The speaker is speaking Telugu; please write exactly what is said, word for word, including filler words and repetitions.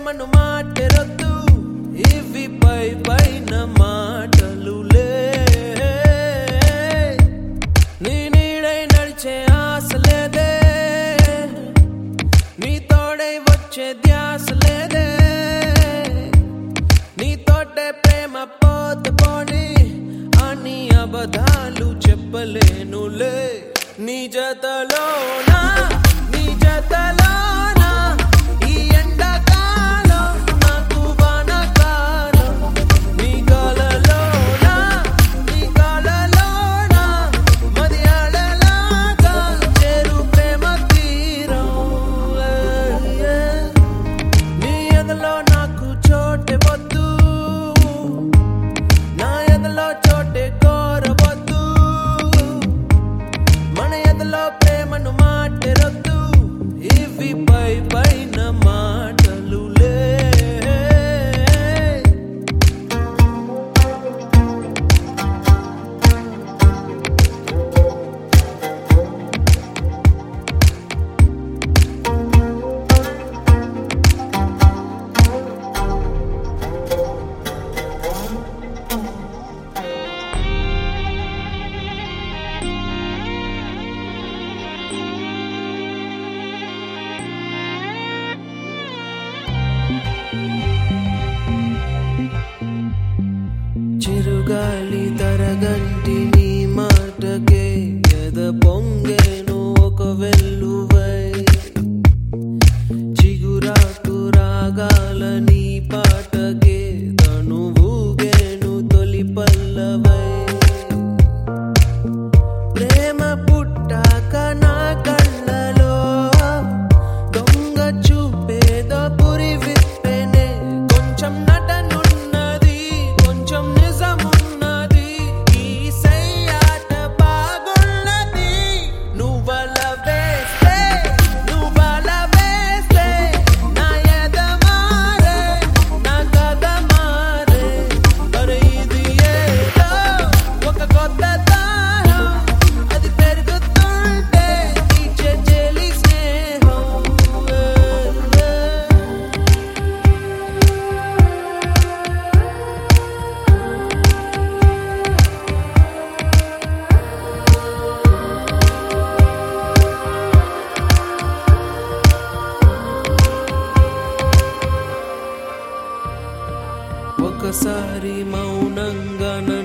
ప్రేమను మాటెరొద్దు ఇవి పై పైన మాటలులే నీ నీడై నడిచే ఆశ లేదే నీ తోడై వచ్చే ధ్యాస లేదే నీ తోటే ప్రేమ పోతే పోని అని అబద్ధాలు చెప్పలేనులే నీ జతలోనా నీ జతలోనా ఈ ఎండాకాలం నాకు వానకాలం నీ గాలలోనా నీ గాలలోనా మదియాడలాగా చేరు ప్రేమ తీరం నీ ఎదలో నాకు చోటే వద్దు నా ఎదలో చోటే కోరవద్దు మన ఎదలో ప్రేమను మాటెరొద్దు ఇవి పై పైన మాటలులే చిరుగాలి తరగంటి నీ మాటకే ఎద పొంగేను ఒక వెల్లువై చిగురాకు రాగాల నీ పాటకే తనువూగేను తొలి పల్లవై ప్రేమ పుట్టాక నా కళ్ళలో దొంగ చూపేదో పురి విప్పెనే కొంచెం నటనున్నది కొంచెం నిజమున్నది ఈ సయ్యాట బాగున్నది నువ్వల వేస్తే నువ్వల వేస్తే నా ఎద మారే నా కథ మారే మరి ఇది ఏదో ఒక కొత్త దారం అది పెరుగుతుంటే ఇచ్చే చెలి స్నేహం ఒకసారి మౌనంగా